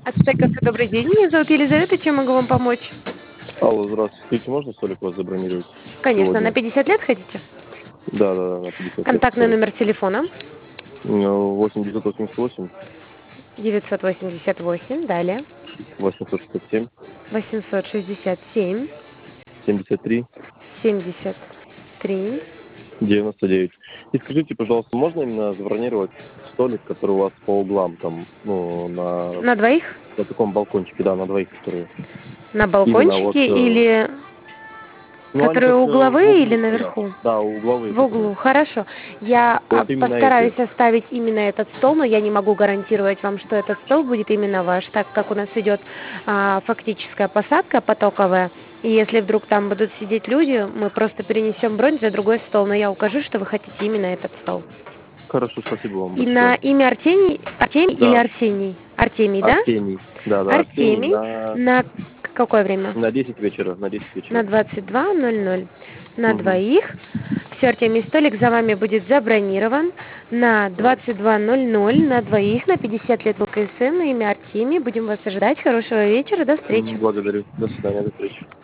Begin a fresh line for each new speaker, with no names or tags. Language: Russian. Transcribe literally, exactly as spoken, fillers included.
Ацтек Кафе, добрый день. Меня зовут Елизавета. Чем могу вам помочь?
Алло, здравствуйте. Скажите, можно столик у вас забронировать
Конечно. На
сегодня?
пятьдесят лет хотите?
Да, да, да, на пятьдесят лет
Контактный
столик.
номер телефона?
Ну, восемь девятьсот восемьдесят восемь
девятьсот восемьдесят восемь. Далее.
восемьсот шестьдесят семь
восемьсот шестьдесят семь.
семьдесят три
семьдесят три.
девяносто девять. И скажите, пожалуйста, можно именно забронировать столик, который у вас по углам, там, ну, на,
На двоих?
на таком балкончике, да, на двоих, которые
На
именно вот,
балкончике
э,
или
ну, они
которые
как э, в
угловые или
углу стоят.
наверху?
Да, угловые
В
которые.
углу. Хорошо. Я а,
Вот именно эти.
постараюсь оставить именно этот стол, но я не могу гарантировать вам, что этот стол будет именно ваш, так как у нас идет а, фактическая посадка потоковая. И если вдруг там будут сидеть люди, мы просто перенесем бронь за другой стол, но я укажу, что вы хотите именно этот стол.
Хорошо, спасибо вам
И на
большое.
имя Артемий, Артемий или
Да,
Арсений? Артемий, да?
Артемий. Да, да, Артемий
Артемий.
на,
На какое время?
на десять вечера, на десять
На
вечера.
двадцать два ноль ноль. На
Угу.
двоих. Все, Артемий, столик за вами будет забронирован на двадцать два ноль ноль на двоих, на пятьдесят лет БКСМ, на имя Артемий. Будем вас ожидать. Хорошего вечера. До встречи.
Благодарю. До свидания, до встречи.